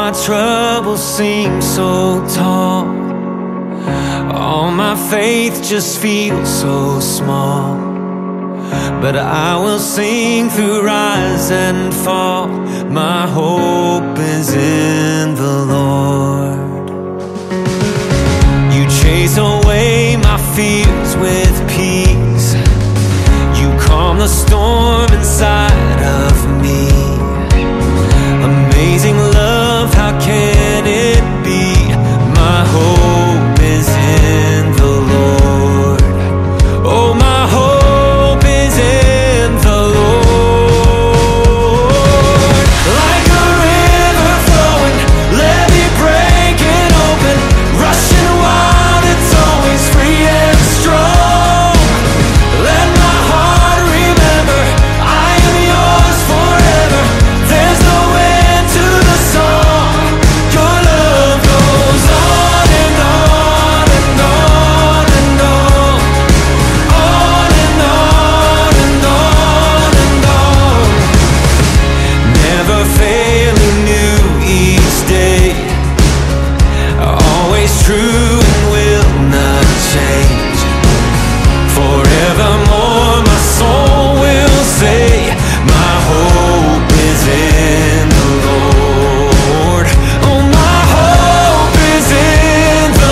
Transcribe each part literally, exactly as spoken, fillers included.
my troubles seem so tall, all my faith just feels so small. But I will sing through rise and fall. My hope is in the Lord. You chase away my fears with peace. You calm the storm inside of me. Amazing love, how can it be? My hope is in the Lord. Oh, my hope is in the Lord. Like a river flowing, levee breaking open, rushing wild, it's always free and strong. Let my heart remember I am yours forever. There's no end to the song. Your love goes on and on and on and on, on and on and on and on. Never failing new each day, always true and will not change. Forevermore my soul will say, my hope is in the Lord. Oh, my hope is in the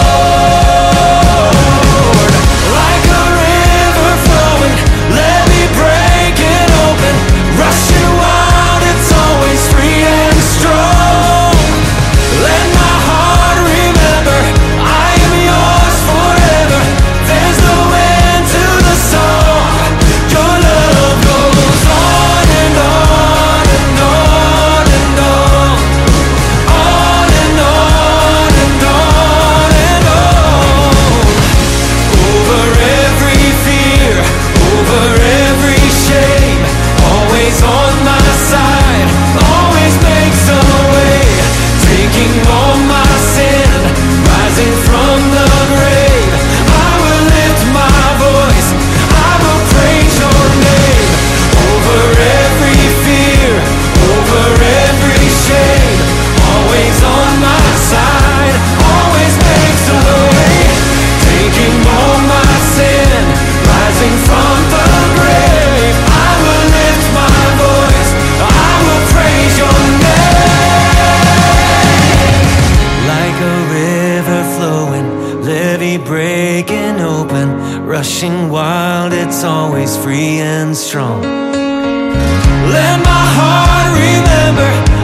Lord. Like a river flowing, levee breaking open, rushing wild, it's always free and strong. Let my heart remember I am yours forever. There's no end to the song. Your love goes on and on and on and on, on and on and on and on. Over every fear, over every shame, always on my side, always makes a way. Taking all my sin, rising from the grave, I will lift my voice, I will praise your name. Over every fear, over every shame, always on my side, always makes a way. Taking all my sin, rising from the grave, I will lift my voice, I will praise your name. Like a river flowing, levee breaking open, rushing wild, it's always free and strong. Let my heart remember